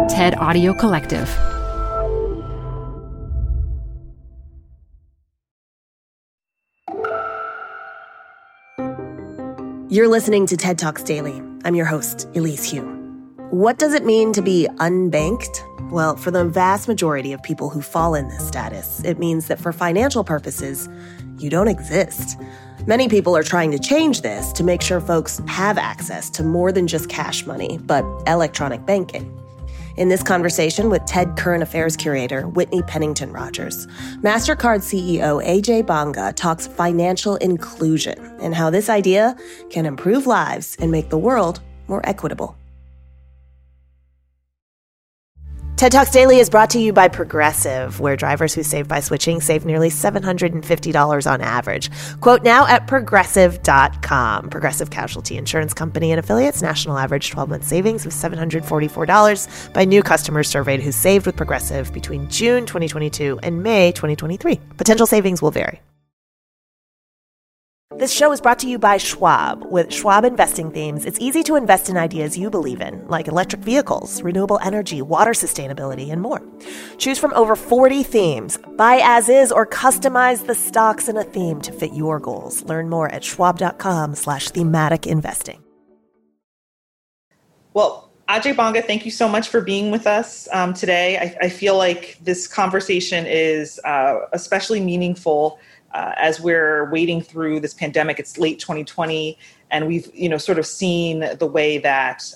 TED Audio Collective. You're listening to TED Talks Daily. I'm your host, Elise Hu. What does it mean to be unbanked? Well, for the vast majority of people who fall in this status, it means that for financial purposes, you don't exist. Many people are trying to change this to make sure folks have access to more than just cash money, but electronic banking. In this conversation with TED Current Affairs curator Whitney Pennington Rogers, MasterCard CEO Ajay Banga talks financial inclusion and how this idea can improve lives and make the world more equitable. TED Talks Daily is brought to you by Progressive, where drivers who save by switching save nearly $750 on average. Quote now at Progressive.com. Progressive Casualty Insurance Company and affiliates. National average 12-month savings of $744 by new customers surveyed who saved with Progressive between June 2022 and May 2023. Potential savings will vary. This show is brought to you by Schwab. With Schwab investing themes, it's easy to invest in ideas you believe in, like electric vehicles, renewable energy, water sustainability, and more. Choose from over 40 themes. Buy as is or customize the stocks in a theme to fit your goals. Learn more at schwab.com/thematic investing. Well, Ajay Banga, thank you so much for being with us today. I feel like this conversation is especially meaningful as we're wading through this pandemic. It's late 2020, and we've, sort of seen the way that,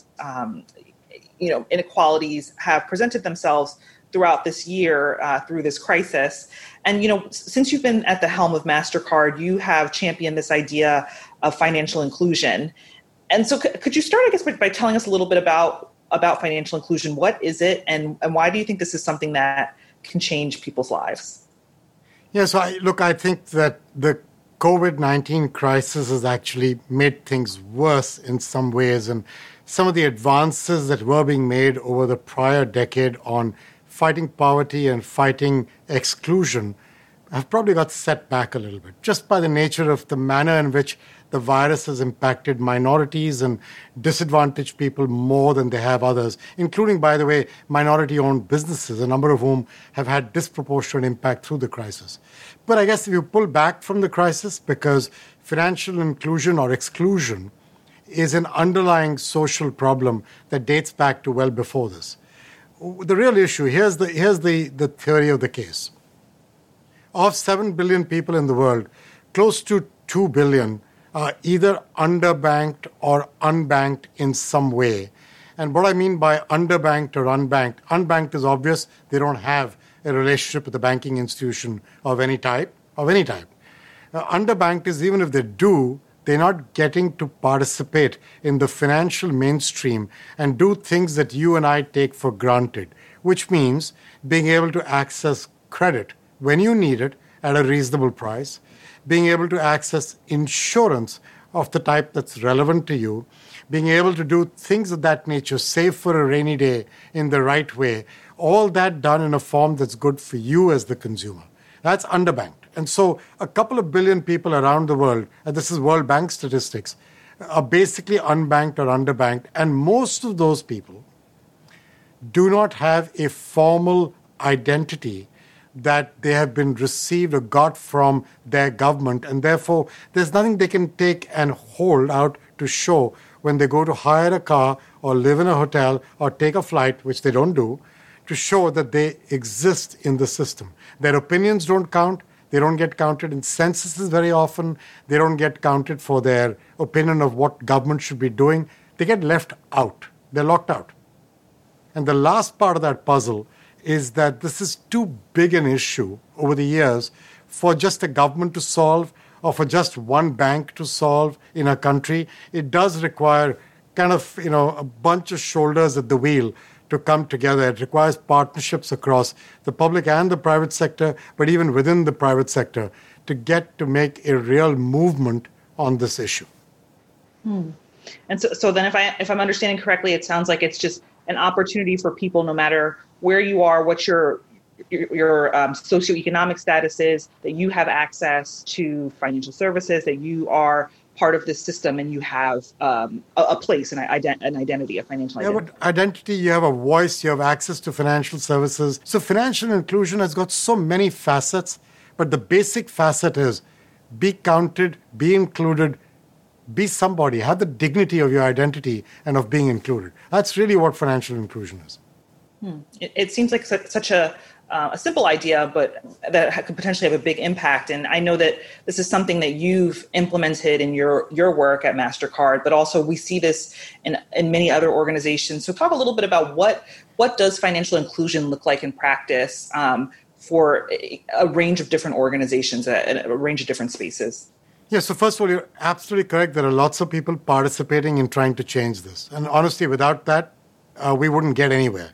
inequalities have presented themselves throughout this year through this crisis. And, since you've been at the helm of MasterCard, you have championed this idea of financial inclusion. And so could you start, I guess, by telling us a little bit about financial inclusion? What is it, and why do you think this is something that can change people's lives? Yeah, so I think that the COVID-19 crisis has actually made things worse in some ways. And some of the advances that were being made over the prior decade on fighting poverty and fighting exclusion have probably got set back a little bit, just by the nature of the manner in which the virus has impacted minorities and disadvantaged people more than they have others, including, by the way, minority-owned businesses, a number of whom have had disproportionate impact through the crisis. But I guess if you pull back from the crisis, because financial inclusion or exclusion is an underlying social problem that dates back to well before this. The real issue, here's the theory of the case. Of 7 billion people in the world, close to 2 billion are either underbanked or unbanked in some way. And what I mean by underbanked or unbanked is obvious. They don't have a relationship with a banking institution of any type. Underbanked is even if they do, they're not getting to participate in the financial mainstream and do things that you and I take for granted, which means being able to access credit when you need it at a reasonable price, being able to access insurance of the type that's relevant to you, being able to do things of that nature, save for a rainy day in the right way, all that done in a form that's good for you as the consumer. That's underbanked. And so a couple of billion people around the world, and this is World Bank statistics, are basically unbanked or underbanked. And most of those people do not have a formal identity that they have been received or got from their government, and therefore there's nothing they can take and hold out to show when they go to hire a car or live in a hotel or take a flight, which they don't do, to show that they exist in the system. Their opinions don't count. They don't get counted in censuses very often. They don't get counted for their opinion of what government should be doing. They get left out. They're locked out. And the last part of that puzzle is that this is too big an issue over the years for just a government to solve or for just one bank to solve in a country. It does require kind of, a bunch of shoulders at the wheel to come together. It requires partnerships across the public and the private sector, but even within the private sector, to get to make a real movement on this issue. And so then if I'm understanding correctly, it sounds like it's just an opportunity for people, no matter where you are, what your socioeconomic status is, that you have access to financial services, that you are part of this system and you have a place, an identity, a financial identity. Yeah, but identity, you have a voice, you have access to financial services. So financial inclusion has got so many facets, but the basic facet is be counted, be included, be somebody, have the dignity of your identity and of being included. That's really what financial inclusion is. It seems like such a simple idea, but that could potentially have a big impact. And I know that this is something that you've implemented in your work at MasterCard, but also we see this in many other organizations. So talk a little bit about what does financial inclusion look like in practice for a range of different organizations, a range of different spaces. Yeah, so first of all, you're absolutely correct. There are lots of people participating in trying to change this. And honestly, without that, we wouldn't get anywhere.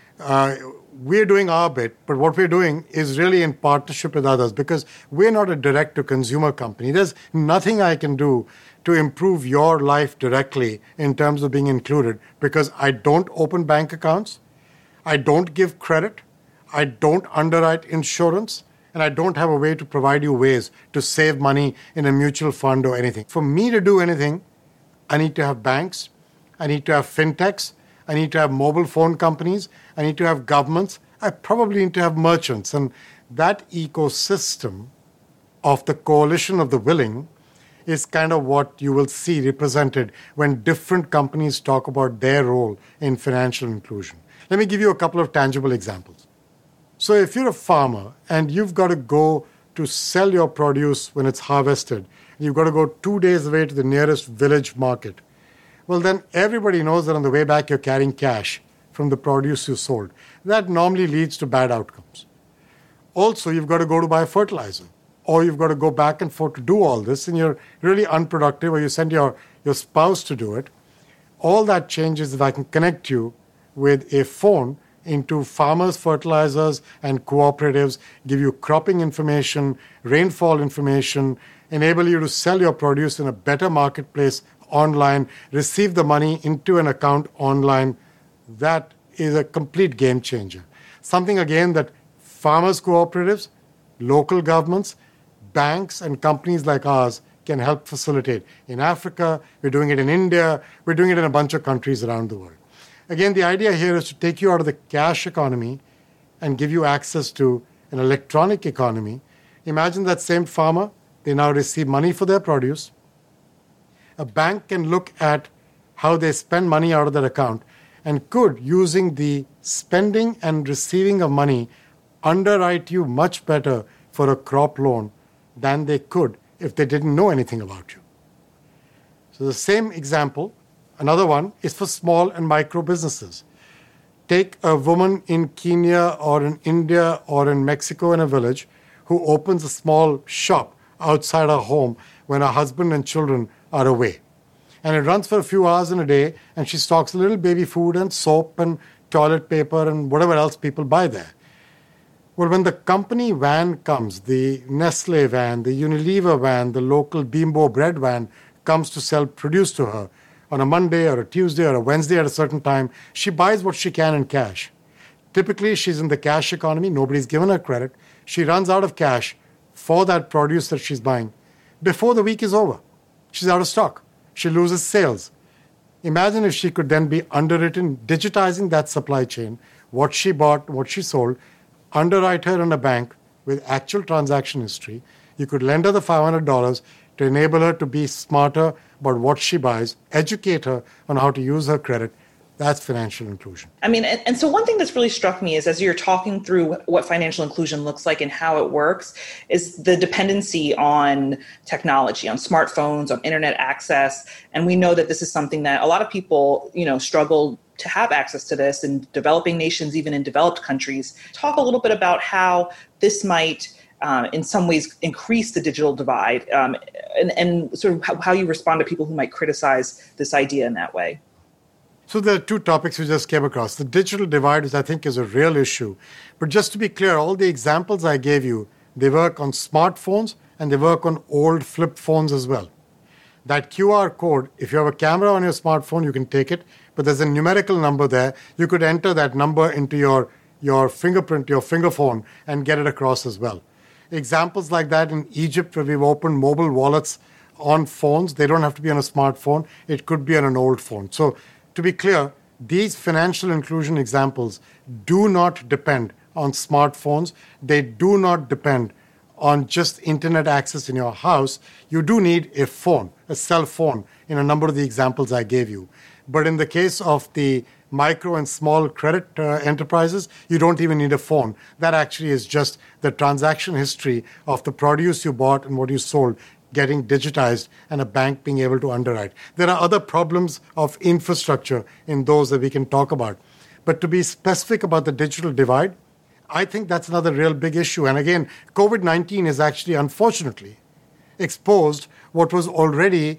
We're doing our bit, but what we're doing is really in partnership with others because we're not a direct-to-consumer company. There's nothing I can do to improve your life directly in terms of being included because I don't open bank accounts, I don't give credit, I don't underwrite insurance, and I don't have a way to provide you ways to save money in a mutual fund or anything. For me to do anything, I need to have banks, I need to have fintechs, I need to have mobile phone companies, I need to have governments, I probably need to have merchants. And that ecosystem of the coalition of the willing is kind of what you will see represented when different companies talk about their role in financial inclusion. Let me give you a couple of tangible examples. So if you're a farmer and you've got to go to sell your produce when it's harvested, you've got to go 2 days away to the nearest village market. Well, then everybody knows that on the way back you're carrying cash from the produce you sold. That normally leads to bad outcomes. Also, you've got to go to buy fertilizer, or you've got to go back and forth to do all this, and you're really unproductive, or you send your spouse to do it. All that changes if I can connect you with a phone into farmers, fertilizers, and cooperatives, give you cropping information, rainfall information, enable you to sell your produce in a better marketplace online, receive the money into an account online. That is a complete game changer. Something, again, that farmers' cooperatives, local governments, banks, and companies like ours can help facilitate. In Africa, we're doing it in India, we're doing it in a bunch of countries around the world. Again, the idea here is to take you out of the cash economy and give you access to an electronic economy. Imagine that same farmer, they now receive money for their produce. A bank can look at how they spend money out of their account and could, using the spending and receiving of money, underwrite you much better for a crop loan than they could if they didn't know anything about you. So the same example, another one, is for small and micro businesses. Take a woman in Kenya or in India or in Mexico in a village who opens a small shop outside her home when her husband and children are away. And it runs for a few hours in a day, and she stocks a little baby food and soap and toilet paper and whatever else people buy there. Well, when the company van comes, the Nestle van, the Unilever van, the local Bimbo bread van comes to sell produce to her on a Monday or a Tuesday or a Wednesday at a certain time, she buys what she can in cash. Typically, she's in the cash economy. Nobody's given her credit. She runs out of cash for that produce that she's buying. Before the week is over, she's out of stock. She loses sales. Imagine if she could then be underwritten, digitizing that supply chain, what she bought, what she sold, underwrite her in a bank with actual transaction history. You could lend her the $500 to enable her to be smarter about what she buys, educate her on how to use her credit. That's financial inclusion. I mean, and so one thing that's really struck me is as you're talking through what financial inclusion looks like and how it works is the dependency on technology, on smartphones, on internet access. And we know that this is something that a lot of people, struggle to have access to this in developing nations, even in developed countries. Talk a little bit about how this might in some ways increase the digital divide and sort of how you respond to people who might criticize this idea in that way. So there are two topics we just came across. The digital divide, which I think is a real issue. But just to be clear, all the examples I gave you, they work on smartphones and they work on old flip phones as well. That QR code, if you have a camera on your smartphone, you can take it, but there's a numerical number there. You could enter that number into your fingerprint, your finger phone, and get it across as well. Examples like that in Egypt, where we've opened mobile wallets on phones. They don't have to be on a smartphone. It could be on an old phone. So to be clear, these financial inclusion examples do not depend on smartphones. They do not depend on just internet access in your house. You do need a phone, a cell phone, in a number of the examples I gave you. But in the case of the micro and small credit enterprises, you don't even need a phone. That actually is just the transaction history of the produce you bought and what you sold getting digitized and a bank being able to underwrite. There are other problems of infrastructure in those that we can talk about. But to be specific about the digital divide, I think that's another real big issue. And again, COVID-19 has actually, unfortunately, exposed what was already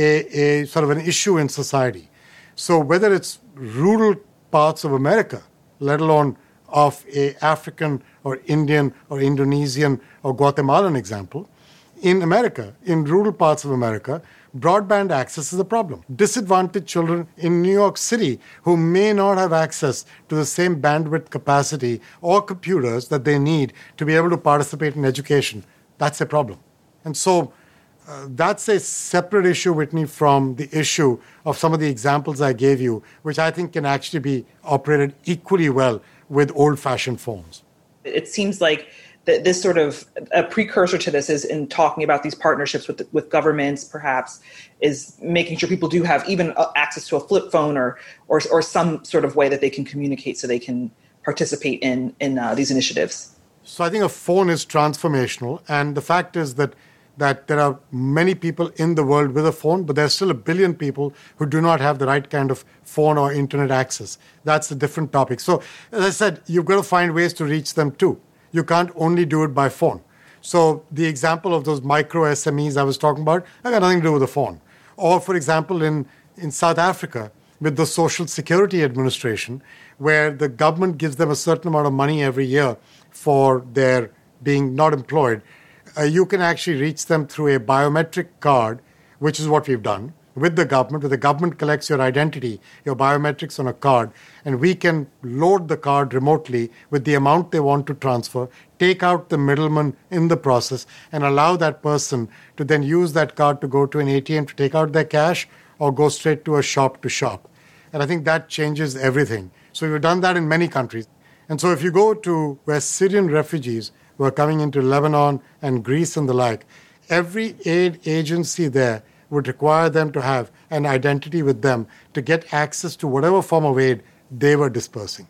a sort of an issue in society. So whether it's rural parts of America, let alone of a African or Indian or Indonesian or Guatemalan example, in America, in rural parts of America, broadband access is a problem. Disadvantaged children in New York City who may not have access to the same bandwidth capacity or computers that they need to be able to participate in education, that's a problem. And so that's a separate issue, Whitney, from the issue of some of the examples I gave you, which I think can actually be operated equally well with old-fashioned phones. It seems like this sort of a precursor to this is in talking about these partnerships with governments, perhaps, is making sure people do have even access to a flip phone or some sort of way that they can communicate so they can participate in these initiatives. So I think a phone is transformational. And the fact is that there are many people in the world with a phone, but there's still 1 billion people who do not have the right kind of phone or internet access. That's a different topic. So as I said, you've got to find ways to reach them too. You can't only do it by phone. So the example of those micro SMEs I was talking about, I got nothing to do with the phone. Or, for example, in South Africa, with the Social Security Administration, where the government gives them a certain amount of money every year for their being not employed, you can actually reach them through a biometric card, which is what we've done with the government, where the government collects your identity, your biometrics on a card, and we can load the card remotely with the amount they want to transfer, take out the middleman in the process, and allow that person to then use that card to go to an ATM to take out their cash or go straight to a shop to shop. And I think that changes everything. So we've done that in many countries. And so if you go to where Syrian refugees who are coming into Lebanon and Greece and the like, every aid agency there would require them to have an identity with them to get access to whatever form of aid they were dispersing.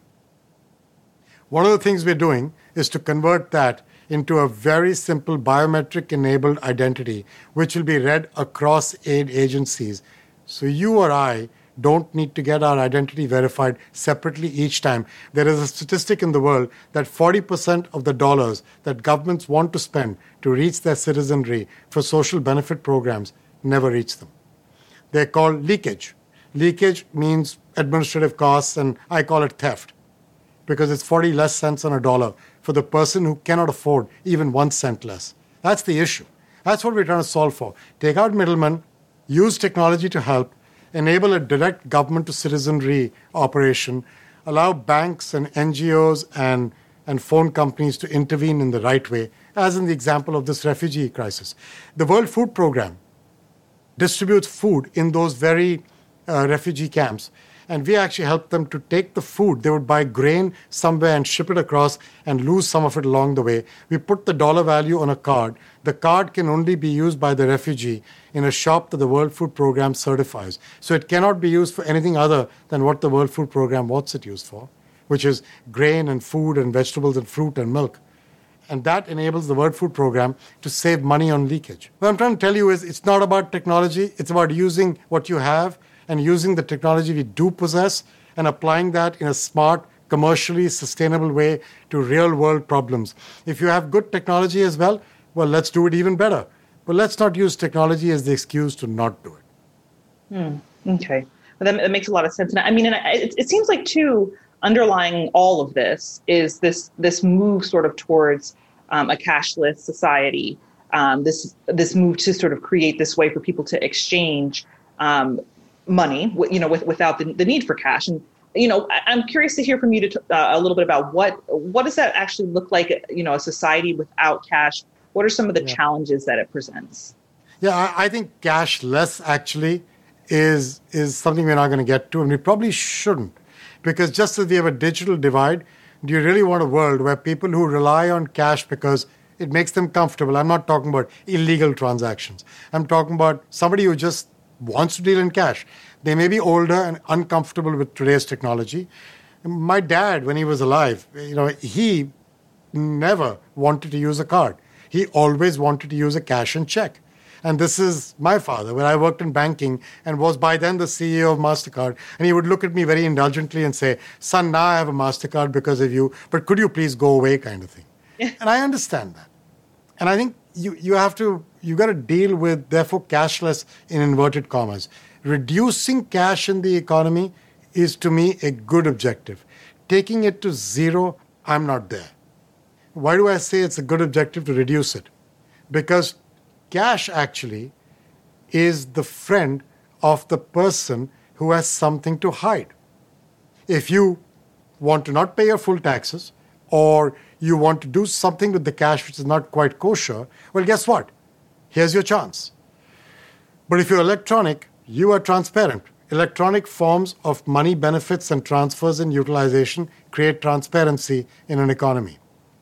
One of the things we're doing is to convert that into a very simple biometric-enabled identity, which will be read across aid agencies. So you or I don't need to get our identity verified separately each time. There is a statistic in the world that 40% of the dollars that governments want to spend to reach their citizenry for social benefit programs never reach them. They're called leakage. Leakage means administrative costs, and I call it theft because it's 40 less cents on a dollar for the person who cannot afford even 1 cent less. That's the issue. That's what we're trying to solve for. Take out middlemen, use technology to help, enable a direct government to citizenry operation, allow banks and NGOs and phone companies to intervene in the right way, as in the example of this refugee crisis. The World Food Programme distributes food in those very refugee camps. And we actually help them to take the food. They would buy grain somewhere and ship it across and lose some of it along the way. We put the dollar value on a card. The card can only be used by the refugee in a shop that the World Food Programme certifies. So it cannot be used for anything other than what the World Food Programme wants it used for, which is grain and food and vegetables and fruit and milk. And that enables the World Food Programme to save money on leakage. What I'm trying to tell you is it's not about technology. It's about using what you have and using the technology we do possess and applying that in a smart, commercially sustainable way to real-world problems. If you have good technology as well, let's do it even better. But let's not use technology as the excuse to not do it. Okay. Well, that makes a lot of sense. And I mean, it seems like, too, underlying all of this is this move sort of towards a cashless society, this move to sort of create this way for people to exchange money, without the need for cash. And, I'm curious to hear from you a little bit about what does that actually look like, a society without cash? What are some of the challenges that it presents? Yeah, I think cashless actually is something we're not going to get to, and we probably shouldn't. Because just as we have a digital divide, do you really want a world where people who rely on cash because it makes them comfortable? I'm not talking about illegal transactions. I'm talking about somebody who just wants to deal in cash. They may be older and uncomfortable with today's technology. My dad, when he was alive, he never wanted to use a card. He always wanted to use a cash and check. And this is my father, when I worked in banking and was by then the CEO of MasterCard. And he would look at me very indulgently and say, son, now I have a MasterCard because of you, but could you please go away, kind of thing. And I understand that. And I think you got to deal with, therefore, cashless in inverted commas. Reducing cash in the economy is, to me, a good objective. Taking it to zero, I'm not there. Why do I say it's a good objective to reduce it? Because cash actually is the friend of the person who has something to hide. If you want to not pay your full taxes, or you want to do something with the cash which is not quite kosher, well, guess what? Here's your chance. But if you're electronic, you are transparent. Electronic forms of money benefits and transfers and utilization create transparency in an economy.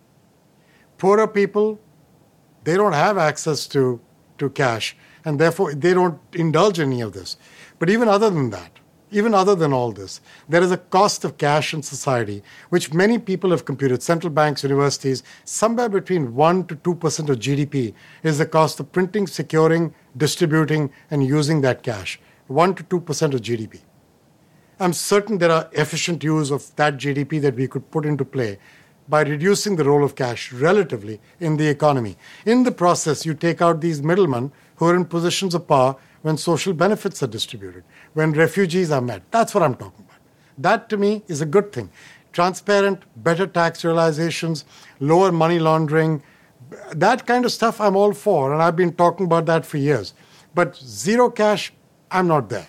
Poorer people, they don't have access to cash, and therefore they don't indulge in any of this. But even other than that, even other than all this, there is a cost of cash in society, which many people have computed, central banks, universities, somewhere between 1% to 2% of GDP is the cost of printing, securing, distributing, and using that cash. 1% to 2% of GDP. I'm certain there are efficient use of that GDP that we could put into play by reducing the role of cash relatively in the economy. In the process, you take out these middlemen who are in positions of power when social benefits are distributed, when refugees are met. That's what I'm talking about. That, to me, is a good thing. Transparent, better tax realizations, lower money laundering, that kind of stuff I'm all for, and I've been talking about that for years. But zero cash, I'm not there.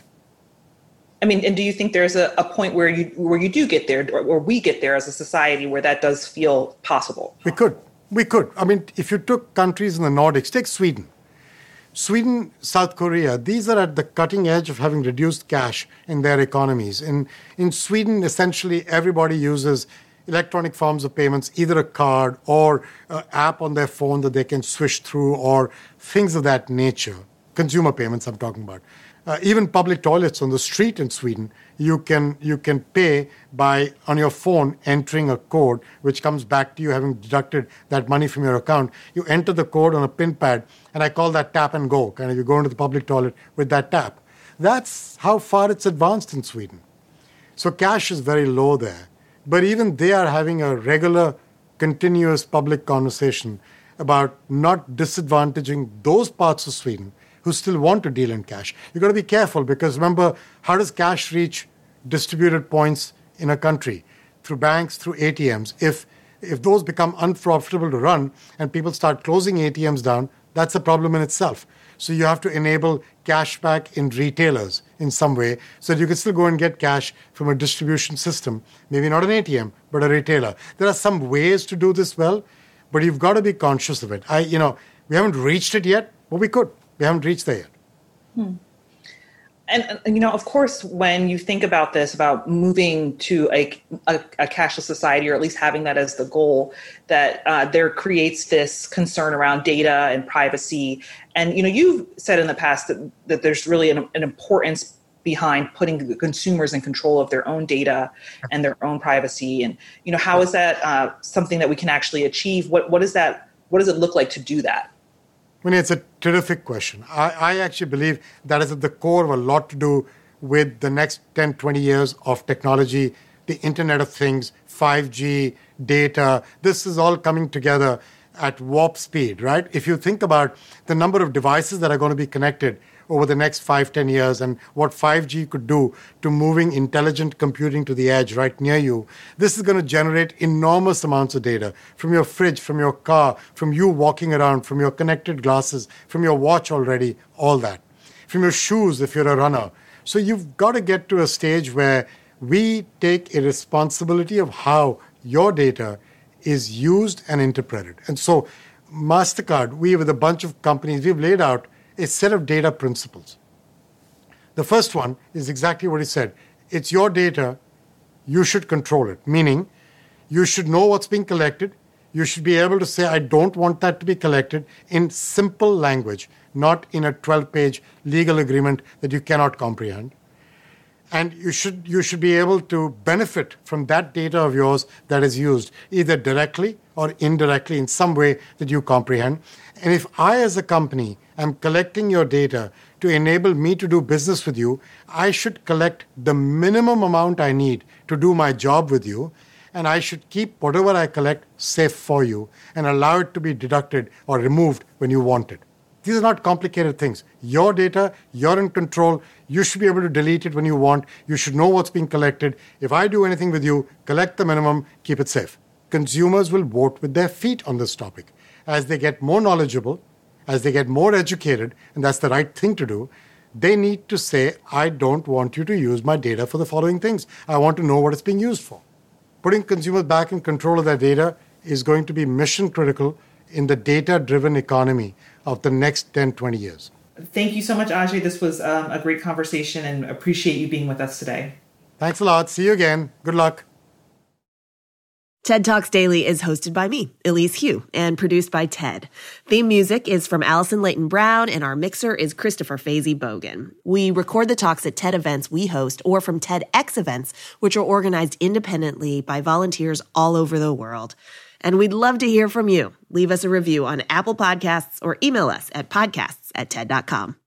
I mean, and do you think there's a point where you do get there, or we get there as a society where that does feel possible? We could. I mean, if you took countries in the Nordics, take Sweden. Sweden, South Korea, these are at the cutting edge of having reduced cash in their economies. In Sweden, essentially, everybody uses electronic forms of payments, either a card or an app on their phone that they can swish through, or things of that nature. Consumer payments I'm talking about. Even public toilets on the street in Sweden, you can pay by, on your phone, entering a code which comes back to you having deducted that money from your account. You enter the code on a pin pad, and I call that tap and go. Kind of, you go into the public toilet with that tap. That's how far it's advanced in Sweden. So cash is very low there. But even they are having a regular, continuous public conversation about not disadvantaging those parts of Sweden who still want to deal in cash. You've got to be careful, because remember, how does cash reach distributed points in a country? Through banks, through ATMs. If those become unprofitable to run and people start closing ATMs down, that's a problem in itself. So you have to enable cash back in retailers in some way so that you can still go and get cash from a distribution system, maybe not an ATM, but a retailer. There are some ways to do this well, but you've got to be conscious of it. We haven't reached it yet, but we could. We haven't reached there yet. And of course, when you think about this, about moving to a cashless society, or at least having that as the goal, that there creates this concern around data and privacy. And, you've said in the past that there's really an importance behind putting the consumers in control of their own data and their own privacy. And, how is that something that we can actually achieve? What does it look like to do that? It's a terrific question. I actually believe that is at the core of a lot to do with the next 10, 20 years of technology, the Internet of Things, 5G, data. This is all coming together at warp speed, right? If you think about the number of devices that are going to be connected over the next 5, 10 years and what 5G could do to moving intelligent computing to the edge right near you, this is going to generate enormous amounts of data from your fridge, from your car, from you walking around, from your connected glasses, from your watch already, all that, from your shoes if you're a runner. So you've got to get to a stage where we take a responsibility of how your data is used and interpreted. And so MasterCard, we with a bunch of companies, we've laid out a set of data principles. The first one is exactly what he said. It's your data. You should control it, meaning you should know what's being collected. You should be able to say, I don't want that to be collected in simple language, not in a 12-page legal agreement that you cannot comprehend. And you should be able to benefit from that data of yours that is used, either directly or indirectly in some way that you comprehend. And if I, as a company, am collecting your data to enable me to do business with you, I should collect the minimum amount I need to do my job with you, and I should keep whatever I collect safe for you and allow it to be deducted or removed when you want it. These are not complicated things. Your data, you're in control. You should be able to delete it when you want. You should know what's being collected. If I do anything with you, collect the minimum, keep it safe. Consumers will vote with their feet on this topic. As they get more knowledgeable, as they get more educated, and that's the right thing to do, they need to say, I don't want you to use my data for the following things. I want to know what it's being used for. Putting consumers back in control of their data is going to be mission critical in the data-driven economy of the next 10, 20 years. Thank you so much, Ajay. This was a great conversation and appreciate you being with us today. Thanks a lot. See you again. Good luck. TED Talks Daily is hosted by me, Elise Hu, and produced by TED. Theme music is from Allison Leighton Brown, and our mixer is Christopher Fazy Bogan. We record the talks at TED events we host or from TEDx events, which are organized independently by volunteers all over the world. And we'd love to hear from you. Leave us a review on Apple Podcasts or email us at podcasts@ted.com.